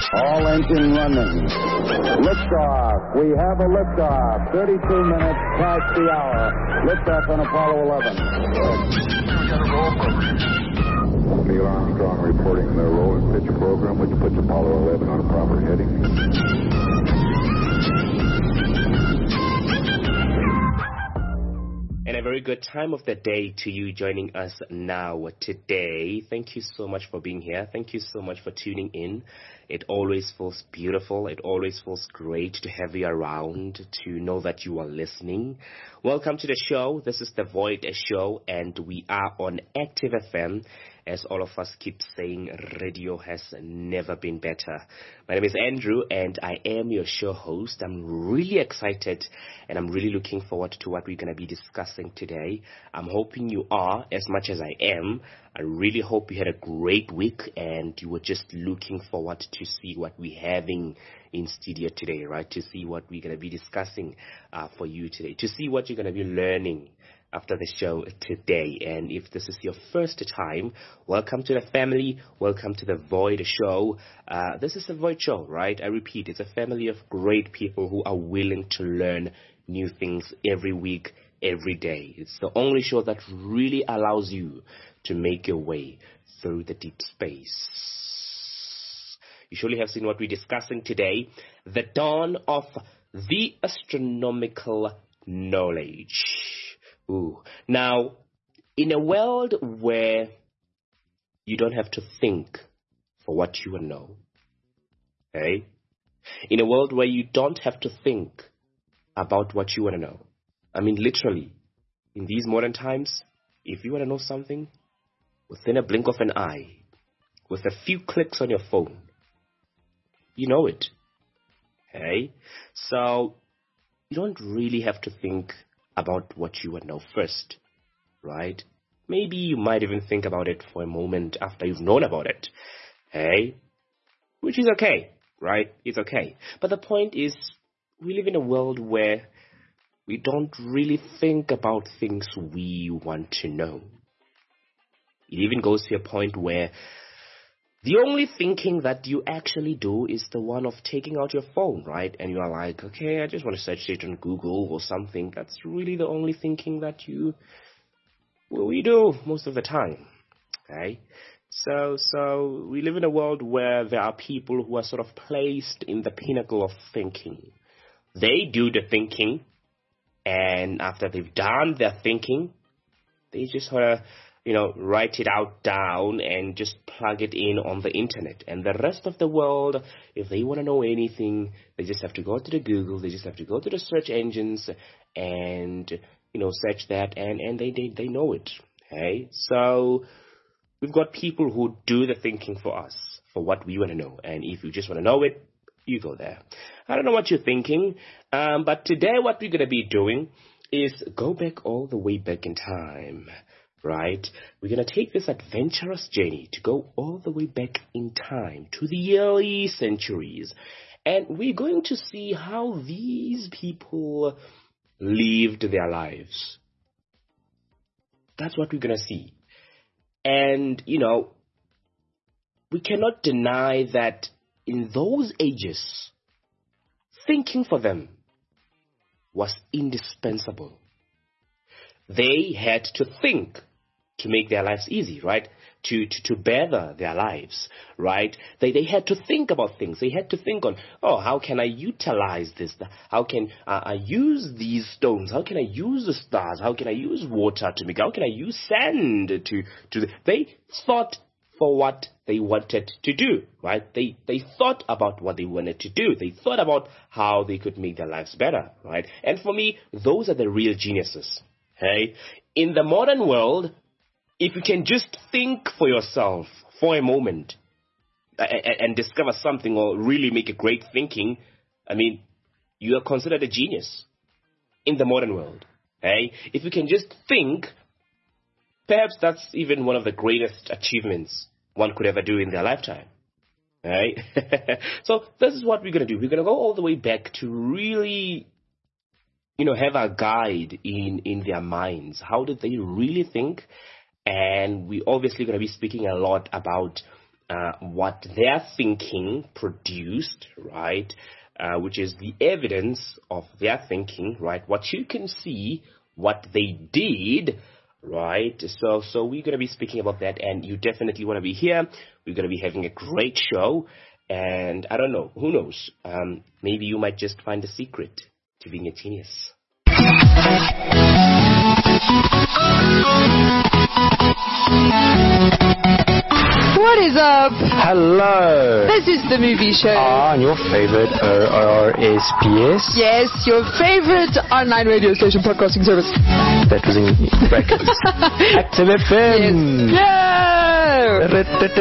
All engine running. Liftoff. We have a liftoff. 32 minutes past the hour. Liftoff on Apollo 11. Neil Armstrong reporting the roll and pitch program, which puts Apollo 11 on a proper heading. And a very good time of the day to you joining us now today. Thank you so much for being here. Thank you so much for tuning in. It always feels beautiful. It always feels great to have you around, to know that you are listening. Welcome to the show. This is The Void Show, and we are on Active FM. As all of us keep saying, radio has never been better. My name is Andrew, and I am your show host. I'm really excited, and I'm really looking forward to what we're going to be discussing today. I'm hoping you are as much as I am. I really hope you had a great week, and you were just looking forward to see what we're having in studio today, right? To see what we're going to be discussing for you today, to see what you're going to be learning after the show today. And if this is your first time, welcome to the family. Welcome to the Void Show. This is a Void Show, right? I repeat, it's a family of great people who are willing to learn new things every week, every day. It's the only show that really allows you to make your way through the deep space. You surely have seen what we're discussing today, the dawn of the astronomical knowledge. Ooh. Now, in a world where you don't have to think for what you know, okay? In a world where you don't have to think about what you want to know. I mean, literally, in these modern times, if you want to know something, within a blink of an eye, with a few clicks on your phone, you know it, okay? So, you don't really have to think about what you would know first, right? Maybe you might even think about it for a moment after you've known about it, hey? Which is okay, right? It's okay. But the point is, we live in a world where we don't really think about things we want to know. It even goes to a point where the only thinking that you actually do is the one of taking out your phone, right? And you are like, okay, I just want to search it on Google or something. That's really the only thinking that we do most of the time, okay? So we live in a world where there are people who are sort of placed in the pinnacle of thinking. They do the thinking, and after they've done their thinking, they just want to write it out down and just plug it in on the internet. And the rest of the world, if they want to know anything, they just have to go to the Google, they just have to go to the search engines and, search that and they know it. Okay? So we've got people who do the thinking for us, for what we want to know. And if you just want to know it, you go there. I don't know what you're thinking, but today what we're going to be doing is go back all the way back in time. Right? We're going to take this adventurous journey to go all the way back in time to the early centuries. And we're going to see how these people lived their lives. That's what we're going to see. And, we cannot deny that in those ages, thinking for them was indispensable. They had to think to make their lives easy, right? To better their lives, right? They had to think about things. They had to think on, how can I utilize this? How can I use these stones? How can I use the stars? How can I use water to make? How can I use sand They thought for what they wanted to do, right? They thought about what they wanted to do. They thought about how they could make their lives better, right? And for me, those are the real geniuses. Okay? In the modern world, if you can just think for yourself for a moment and discover something or really make a great thinking, I mean, you are considered a genius in the modern world. Okay? If you can just think, perhaps that's even one of the greatest achievements one could ever do in their lifetime. Right? So this is what we're going to do. We're going to go all the way back to really have a guide in their minds. How did they really think? And we're obviously going to be speaking a lot about what their thinking produced, right? Which is the evidence of their thinking, right? What you can see, what they did, right? So we're going to be speaking about that, and you definitely want to be here. We're going to be having a great show, and I don't know, who knows? Maybe you might just find the secret to being a genius. What is up? Hello. This is the movie show. On your favorite ORSPS. Yes, your favorite online radio station podcasting service. That was in brackets. Active FM. Yes.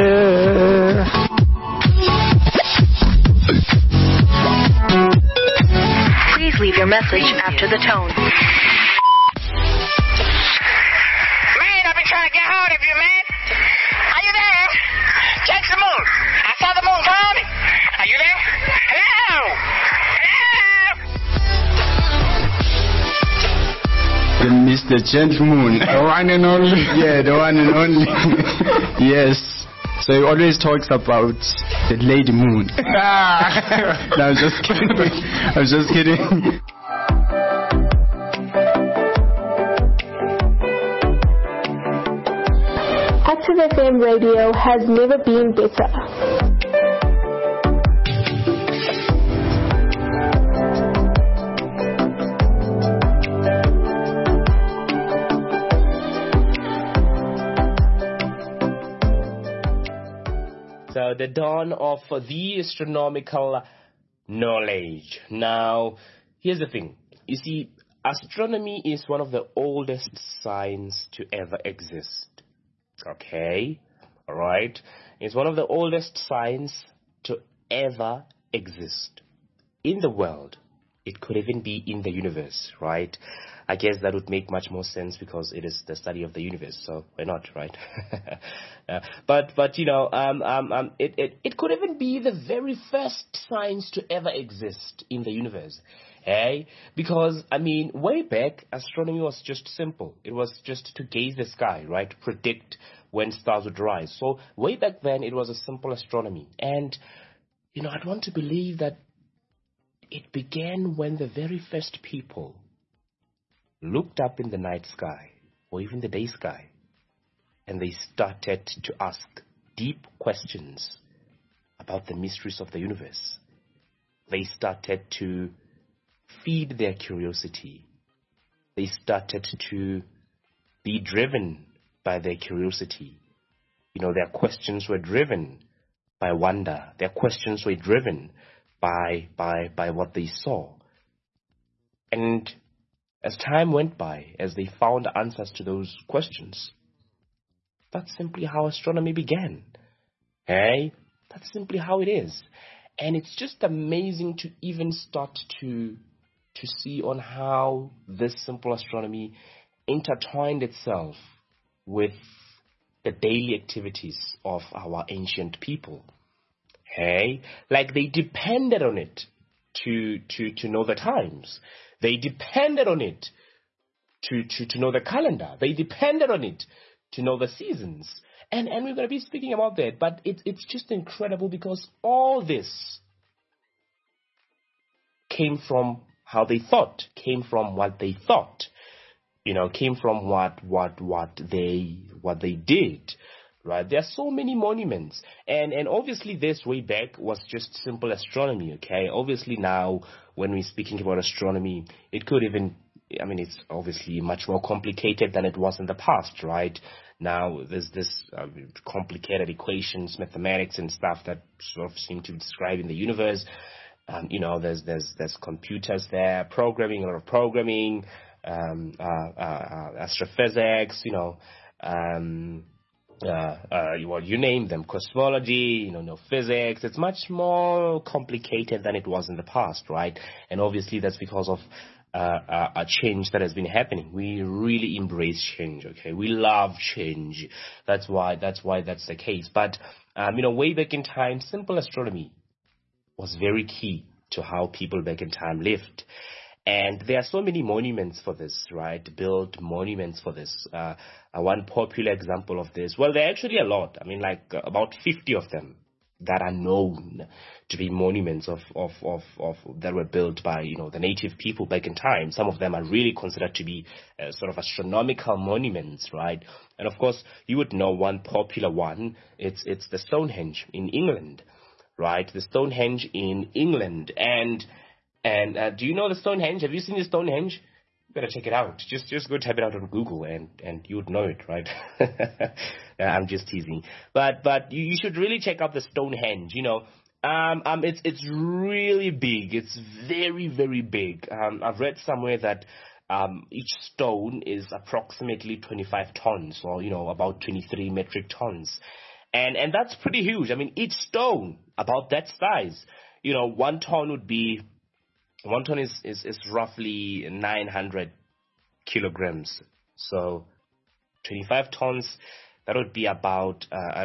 Please leave your message after the tone. Man, I've been trying to get hold of you, man. Are you there? Check the moon. I saw the moon come. Are you there? Hello? Hello? Mr. Gentleman. The one and only. Yeah, the one and only. Yes. So he always talks about the Lady Moon. No, I'm just kidding. I'm just kidding. Active FM radio has never been better. So the dawn of the astronomical knowledge. Now, here's the thing. You see, astronomy is one of the oldest science to ever exist. Okay? Alright? It's one of the oldest science to ever exist in the world. It could even be in the universe, right? I guess that would make much more sense because it is the study of the universe, so why not, right? But you know, it could even be the very first science to ever exist in the universe, hey? Because, I mean, way back, astronomy was just simple. It was just to gaze the sky, right? Predict when stars would rise. So way back then, it was a simple astronomy. And, you know, I'd want to believe that it began when the very first people looked up in the night sky, or even the day sky, and they started to ask deep questions about the mysteries of the universe. They started to feed their curiosity. They started to be driven by their curiosity. You know, their questions were driven by wonder. Their questions were driven by what they saw. And as time went by, as they found answers to those questions, that's simply how astronomy began. Hey? That's simply how it is. And it's just amazing to even start to see on how this simple astronomy intertwined itself with the daily activities of our ancient people. Hey? Like they depended on it to know the times. They depended on it to know the calendar. They depended on it to know the seasons. And we're going to be speaking about that. But it's just incredible because all this came from how they thought, came from what they thought, you know, came from what they did. Right? There are so many monuments. And obviously this way back was just simple astronomy, okay? Obviously now, when we're speaking about astronomy, it could even, I mean, it's obviously much more complicated than it was in the past, right? Now, there's this complicated equations, mathematics and stuff that sort of seem to be describing the universe. You know, there's computers there, programming, a lot of programming, astrophysics, you know, you name them, cosmology, you know, physics. It's much more complicated than it was in the past, right? And obviously that's because of a change that has been happening. We really embrace change, okay? We love change. That's why that's the case. But you know, way back in time, simple astronomy was very key to how people back in time lived. And there are so many monuments for this, right? Built monuments for this. One popular example of this, well, there are actually a lot. I mean, like about 50 of them that are known to be monuments of that were built by, the native people back in time. Some of them are really considered to be sort of astronomical monuments, right? And of course, you would know one popular one. It's the Stonehenge in England, right? The Stonehenge in England. And do you know the Stonehenge? Have you seen the Stonehenge? You better check it out. Just go type it out on Google and you would know it, right? I'm just teasing. But you should really check out the Stonehenge, it's really big. It's very, very big. I've read somewhere that each stone is approximately 25 tons, or, about 23 metric tons. And that's pretty huge. I mean, each stone about that size, 1 ton would be, 1 ton is roughly 900 kilograms. So 25 tons, that would be about,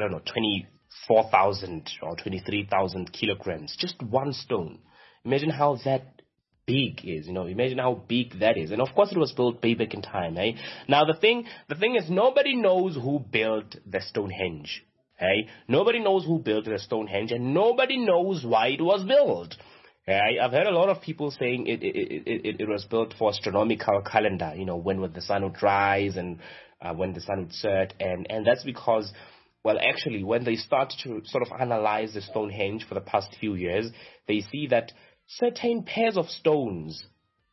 24,000 or 23,000 kilograms. Just one stone. Imagine how that big is, imagine how big that is. And of course it was built way back in time, eh? Now the thing is, nobody knows who built the Stonehenge, hey? Nobody knows who built the Stonehenge, and nobody knows why it was built. I've heard a lot of people saying it was built for astronomical calendar, when the sun would rise and when the sun would set, and that's because, well, actually, when they start to sort of analyze the Stonehenge for the past few years, they see that certain pairs of stones,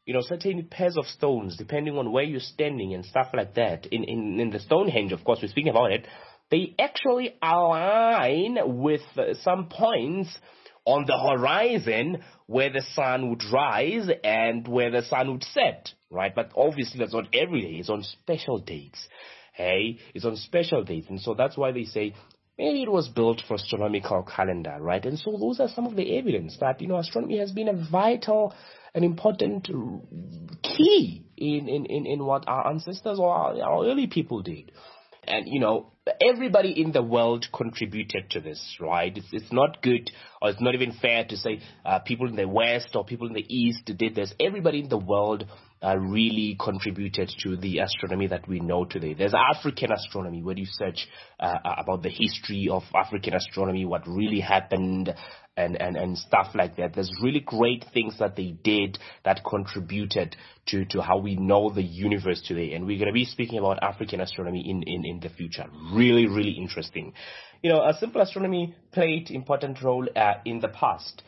depending on where you're standing and stuff like that, in the Stonehenge, of course, we're speaking about it, they actually align with some points on the horizon where the sun would rise and where the sun would set, right? But obviously that's not every day. It's on special dates, hey? It's on special dates. And so that's why they say maybe it was built for astronomical calendar, right? And so those are some of the evidence that, astronomy has been a vital and important key in what our ancestors or our early people did. And, everybody in the world contributed to this, right? It's not good, or it's not even fair to say people in the West or people in the East did this. Everybody in the world really contributed to the astronomy that we know today. There's African astronomy, where you search about the history of African astronomy, what really happened, and stuff like that. There's really great things that they did that contributed to how we know the universe today. And we're going to be speaking about African astronomy in the future. Really, really interesting. A simple astronomy played important role in the past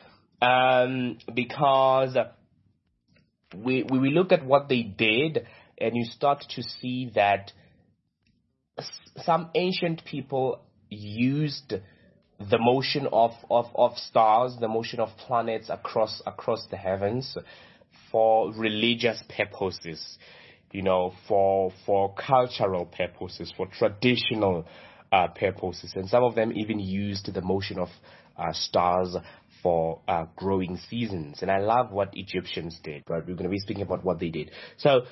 because we look at what they did, and you start to see that some ancient people used the motion of stars, the motion of planets across the heavens for religious purposes, for cultural purposes, for traditional purposes. And some of them even used the motion of stars for growing seasons. And I love what Egyptians did, right? We're going to be speaking about what they did. So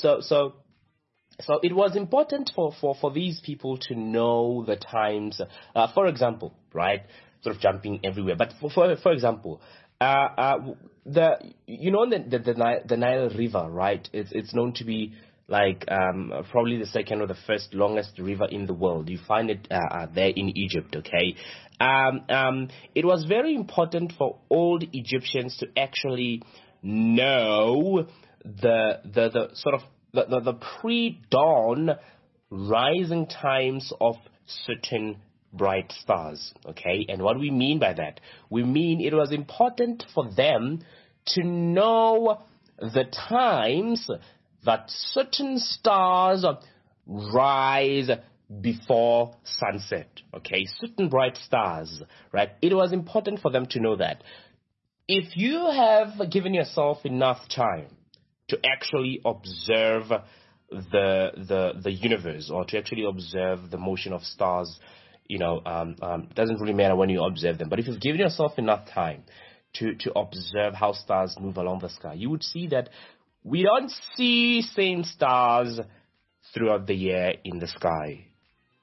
it was important for these people to know the times. For example, right, sort of jumping everywhere. But for example, the Nile River, right? It's known to be like probably the second or the first longest river in the world. You find it there in Egypt, okay? It was very important for old Egyptians to actually know the sort of the pre-dawn rising times of certain bright stars, okay? And what we mean by that, we mean it was important for them to know the times that certain stars rise before sunset, okay? Certain bright stars, right? It was important for them to know that. If you have given yourself enough time to actually observe the universe, or to actually observe the motion of stars, doesn't really matter when you observe them. But if you've given yourself enough time to observe how stars move along the sky, you would see that we don't see same stars throughout the year in the sky.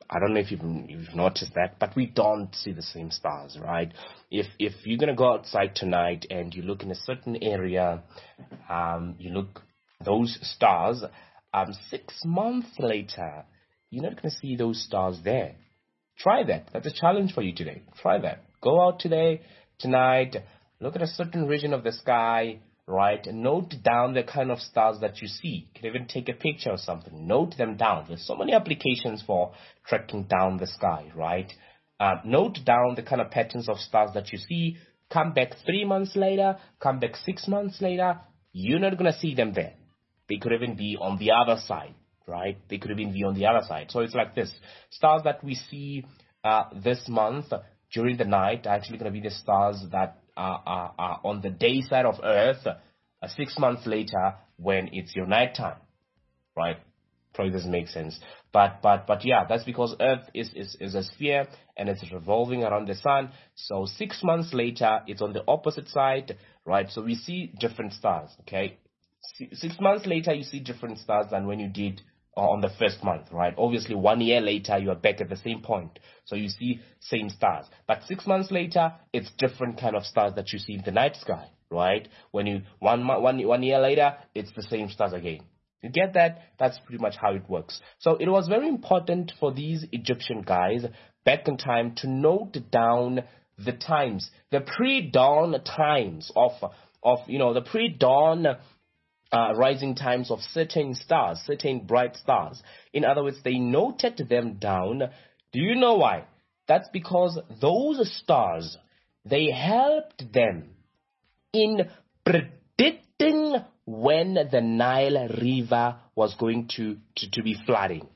I don't know if you've noticed that, but we don't see the same stars, right? If you're gonna go outside tonight and you look in a certain area, you look those stars, 6 months later, you're not gonna see those stars there. Try that. That's a challenge for you today. Try that. Go out tonight, look at a certain region of the sky, right? And note down the kind of stars that you see. You can even take a picture or something. Note them down. There's so many applications for tracking down the sky, right? Note down the kind of patterns of stars that you see. Come back 3 months later, come back 6 months later. You're not going to see them there. They could even be on the other side, right? They could even be on the other side. So it's like this. Stars that we see this month during the night are actually going to be the stars that are on the day side of Earth 6 months later when it's your nighttime, right? Probably doesn't make sense, but yeah, that's because Earth is a sphere and it's revolving around the sun. So 6 months later, it's on the opposite side, right? So we see different stars. Okay, 6 months later, you see different stars than when you did on the first month, right? Obviously, 1 year later, you are back at the same point. So you see same stars. But 6 months later, it's different kind of stars that you see in the night sky, right? When you, one year later, it's the same stars again. You get that? That's pretty much how it works. So it was very important for these Egyptian guys back in time to note down the times, the pre-dawn times of the pre-dawn rising times of certain stars, certain bright stars. In other words, they noted them down. Do you know why? That's because those stars, they helped them in predicting when the Nile River was going to be flooding.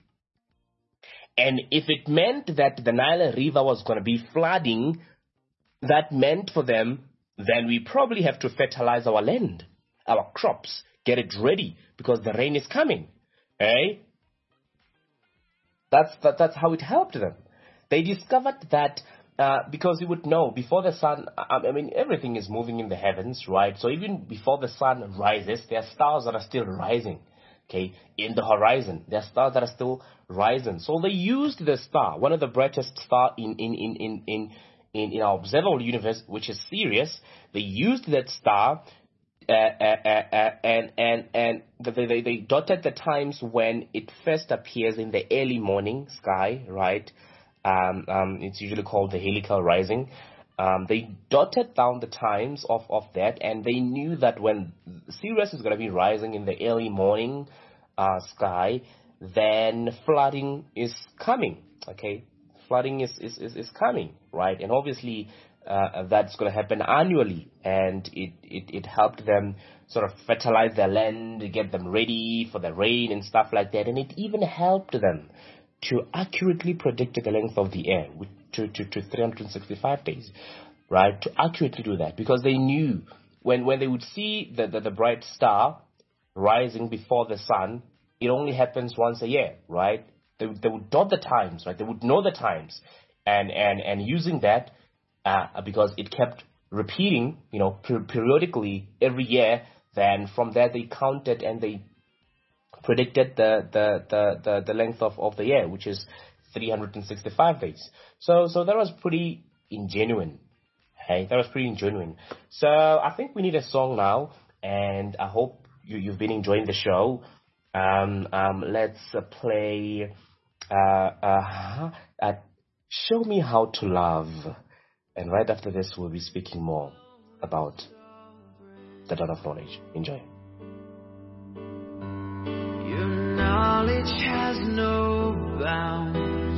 And if it meant that the Nile River was going to be flooding, that meant for them, then we probably have to fertilize our land, our crops, get it ready because the rain is coming. Eh? That's how it helped them. They discovered that because you would know before the sun, I mean, everything is moving in the heavens, right? So even before the sun rises, there are stars that are still rising, okay, in the horizon. There are stars that are still rising. So they used the star, one of the brightest star in our observable universe, which is Sirius. They used that star and they dotted the times when it first appears in the early morning sky, right? It's usually called the helical rising. They dotted down the times of that, and they knew that when Sirius is going to be rising in the early morning sky, then flooding is coming. Okay, flooding is coming, right? And obviously that's going to happen annually, and it helped them sort of fertilize their land, get them ready for the rain and stuff like that, and it even helped them to accurately predict the length of the year to 365 days, right? To accurately do that, because they knew when they would see the bright star rising before the sun, it only happens once a year, right? They would dot the times, right? They would know the times, and using that, because it kept repeating, periodically every year. Then from there they counted and they predicted the length of the year, which is 365 days. So that was pretty ingenuine. Hey, that was pretty ingenuine. So I think we need a song now, and I hope you've been enjoying the show. Let's play Show Me How to Love. And right after this, we'll be speaking more about the dawn of knowledge. Enjoy. Your knowledge has no bounds.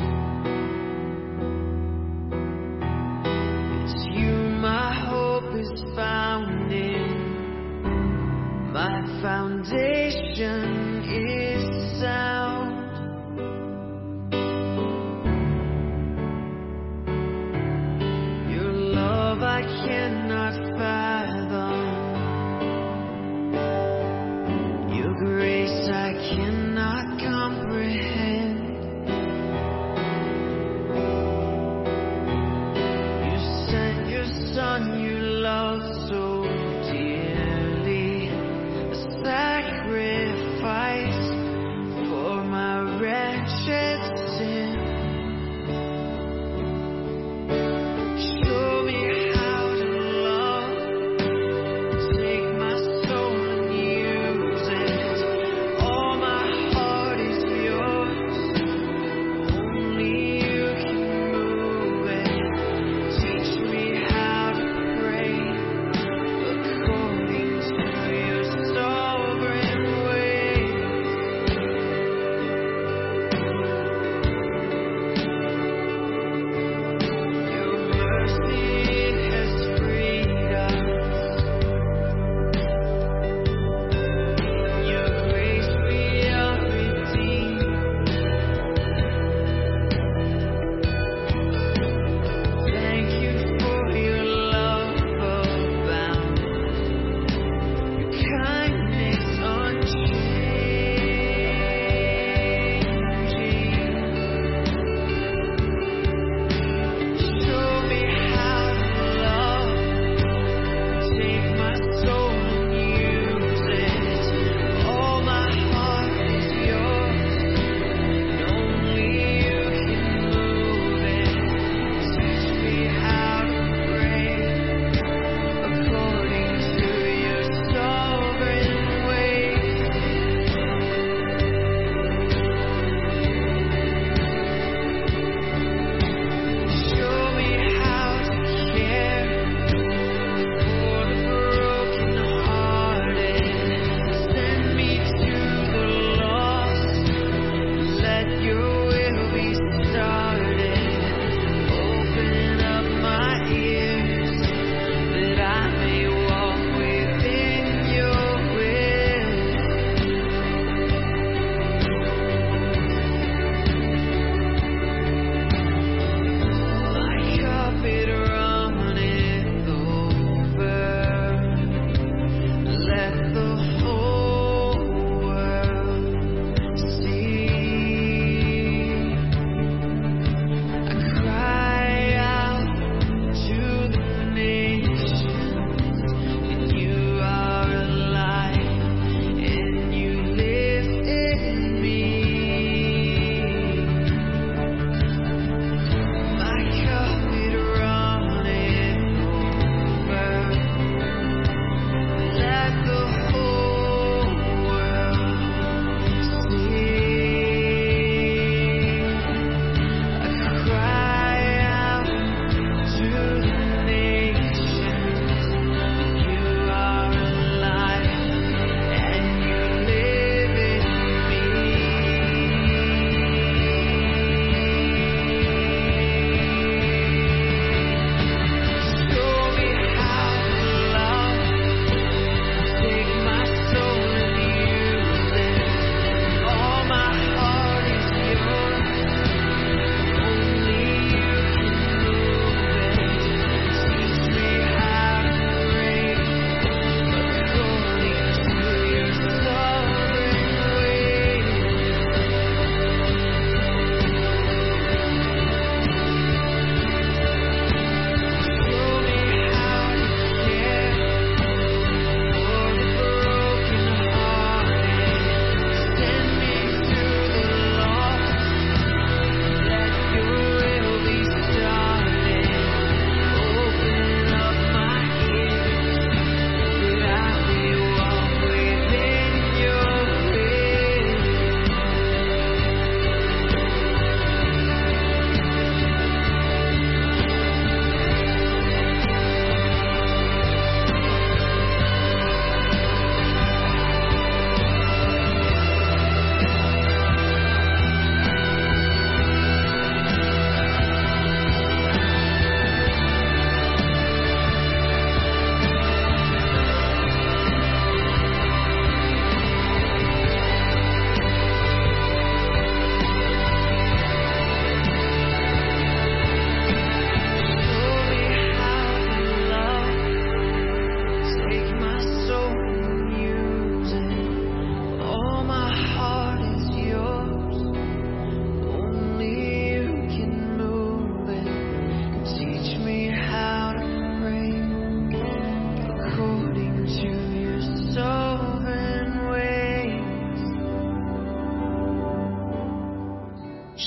It's you my hope is found in. My foundation is sound. Your love I cannot fathom. Your grace I cannot comprehend.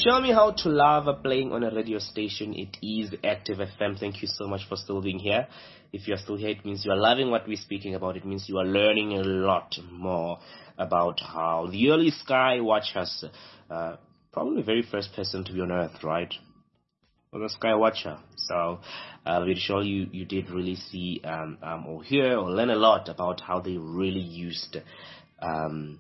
Show Me How to Love playing on a radio station. It is Active FM. Thank you so much for still being here. If you're still here, it means you are loving what we're speaking about. It means you are learning a lot more about how the early sky watchers, probably the very first person to be on Earth, right? Well, the sky watcher. So, we're sure you did really see or hear or learn a lot about how they really used, the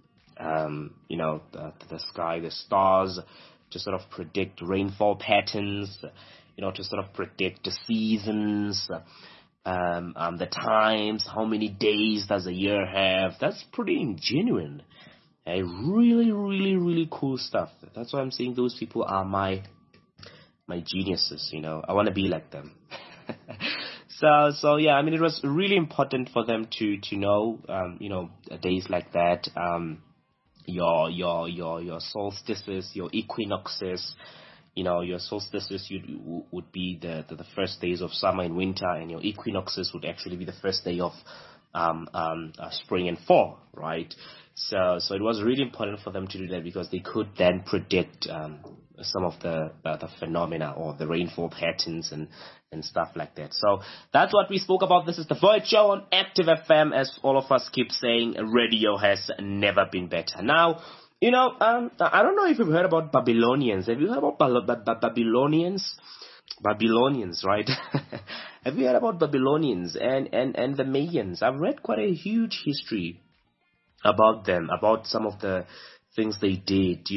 sky, the stars, to sort of predict rainfall patterns, to sort of predict the seasons, the times, how many days does a year have. That's pretty genuine. Really, really, really cool stuff. That's why I'm saying those people are my geniuses, I want to be like them. So yeah, I mean, it was really important for them to know, days like that, your solstices, your equinoxes, your solstices would be the first days of summer and winter, and your equinoxes would actually be the first day of spring and fall, right? So it was really important for them to do that because they could then predict some of the phenomena or the rainfall patterns and stuff like that. So that's what we spoke about. This is the Void Show on Active FM. As all of us keep saying, radio has never been better. Now, I don't know if you've heard about Babylonians. Have you heard about Babylonians? Babylonians, right? Have you heard about Babylonians and the Mayans? I've read quite a huge history about them, about some of the things they did.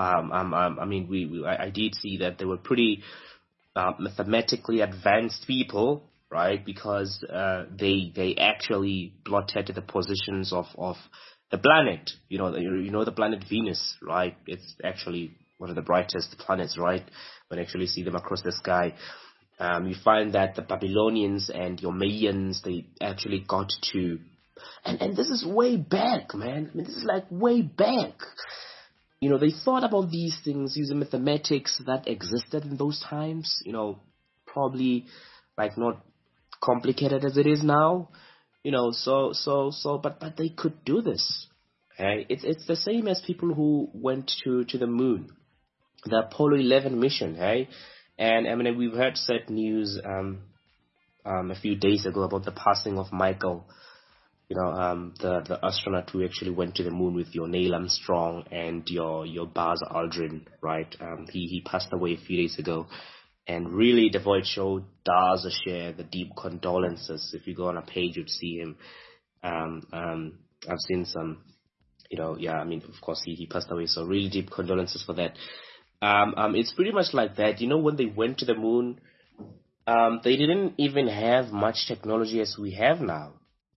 I did see that they were pretty mathematically advanced people, right? Because they actually plotted the positions of the planet. The planet Venus, right? It's actually one of the brightest planets, right? When you actually see them across the sky, you find that the Babylonians and your Mayans, they actually got to, and this is way back, man. I mean, this is like way back. They thought about these things using mathematics that existed in those times, probably like not complicated as it is now, but they could do this. Okay? It's the same as people who went to the moon, the Apollo 11 mission, hey? And I mean, we've heard sad news a few days ago about the passing of Michael, the astronaut who actually went to the moon with your Neil Armstrong and your Buzz Aldrin, right? He passed away a few days ago. And really, the Void Show does share the deep condolences. If you go on a page, you'd see him. I've seen some, of course, he passed away. So really deep condolences for that. It's pretty much like that. When they went to the moon, they didn't even have much technology as we have now.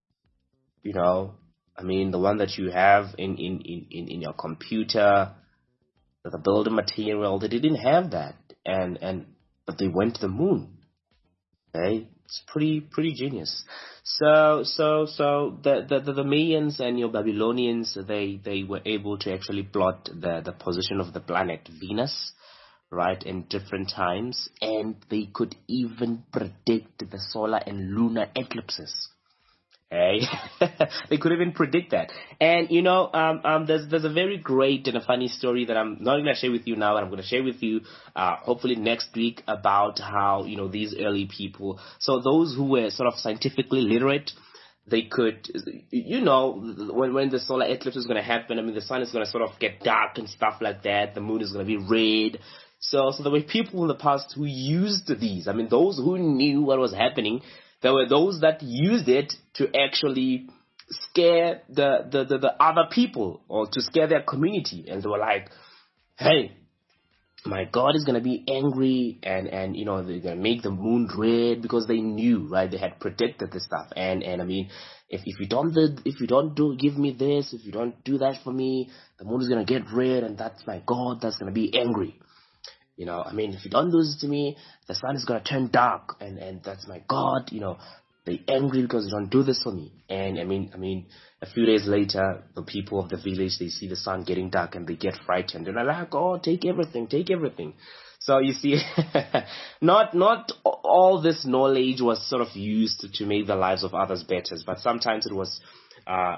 The one that you have in your computer, the building material, they didn't have that. But they went to the moon. Okay? It's pretty genius. So the Mayans and your Babylonians, they were able to actually plot the position of the planet Venus, right, in different times, and they could even predict the solar and lunar eclipses. Hey, they could even predict that. And there's a very great and a funny story that I'm not going to share with you now, but I'm going to share with you hopefully next week about how these early people, so those who were sort of scientifically literate, they could, when the solar eclipse is going to happen, I mean, the sun is going to sort of get dark and stuff like that. The moon is going to be red. So there were people in the past who used these. I mean, those who knew what was happening. There were those that used it to actually scare the other people or to scare their community. And they were like, hey, my God is going to be angry and they're going to make the moon red, because they knew, right? They had predicted this stuff. And I mean, if you don't give me this, if you don't do that for me, the moon is going to get red, and that's my God that's going to be angry. If you don't do this to me, the sun is going to turn dark, and that's my God, they're angry because you don't do this for me. And I mean, a few days later, the people of the village, they see the sun getting dark and they get frightened. And they're like, oh, take everything. So you see, not all this knowledge was sort of used to make the lives of others better, but sometimes it was,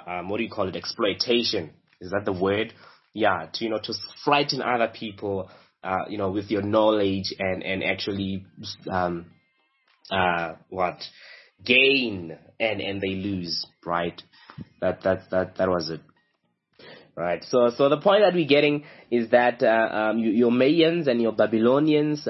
exploitation. Is that the word? Yeah, to frighten other people, with your knowledge and actually, gain and they lose, right? That was it. Right. So the point that we're getting is that your Mayans and your Babylonians,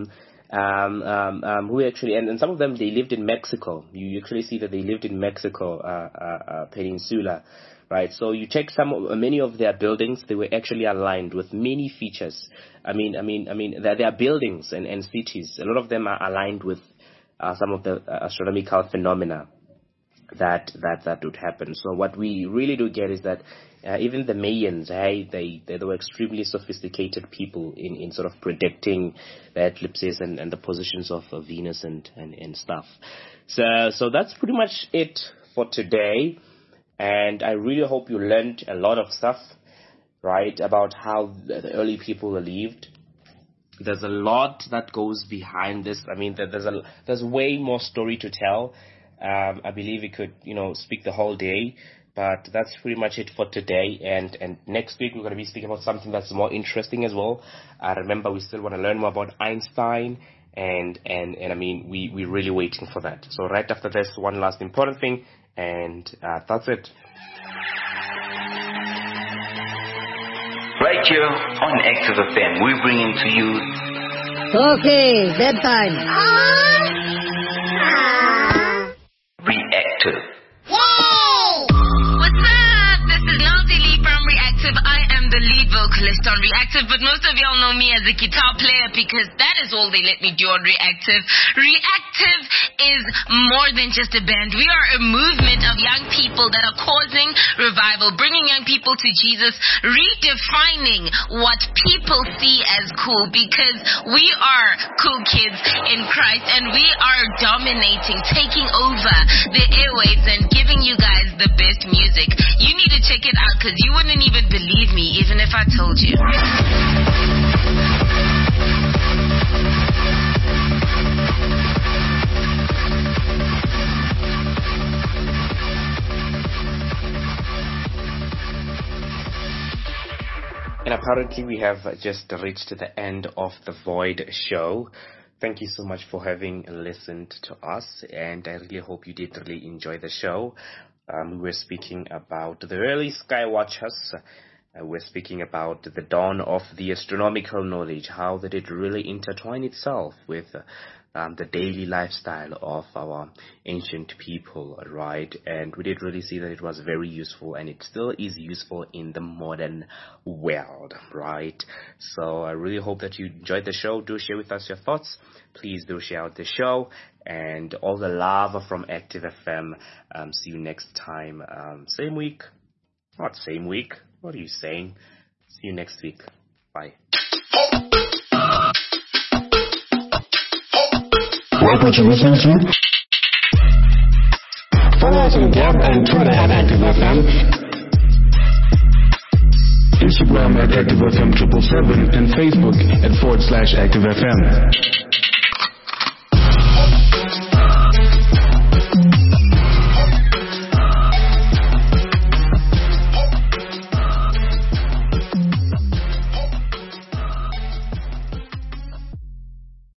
who actually, and some of them, they lived in Mexico. You actually see that they lived in Mexico peninsula, right? So you check many of their buildings, they were actually aligned with many features. I mean, there are buildings and cities. A lot of them are aligned with some of the astronomical phenomena that would happen. So what we really do get is that even the Mayans, they were extremely sophisticated people in sort of predicting the eclipses and the positions of Venus and stuff. So that's pretty much it for today. And I really hope you learned a lot of stuff, right, about how the early people lived. There's a lot that goes behind this. I mean, there's way more story to tell. I believe we could, speak the whole day, but that's pretty much it for today. And next week we're going to be speaking about something that's more interesting as well. Remember, we still want to learn more about Einstein, and I mean, we're really waiting for that. So right after this, one last important thing, and that's it. Right here on Active FM, we're bringing to you. Okay, bedtime. Reactive. What's up? This is Nazi Lee from Reactive. I am the lead vocalist on Reactive, but most of y'all know me as a guitar player because that is all they let me do on Reactive. Reactive is more than just a band. We are a movement of young people that are causing revival, bringing young people to Jesus, redefining what people see as cool, because we are cool kids in Christ and we are dominating, taking over the airwaves and giving you guys the best music. You need to check it out because you wouldn't even believe me even if I told you. And apparently we have just reached the end of the Void show. Thank you so much for having listened to us, and I really hope you did really enjoy the show. We're speaking about the early sky watchers. We're speaking about the dawn of the astronomical knowledge. How did it really intertwine itself with the daily lifestyle of our ancient people, right? And we did really see that it was very useful, and it still is useful in the modern world, right? So I really hope that you enjoyed the show. Do share with us your thoughts. Please do share out the show, and all the love from Active FM. See you next time. Same week. Not same week. What are you saying? See you next week. Bye. Like what you're listening to? Follow us on Gab and Twitter at ActiveFM, Instagram at ActiveFM777, and Facebook at /ActiveFM.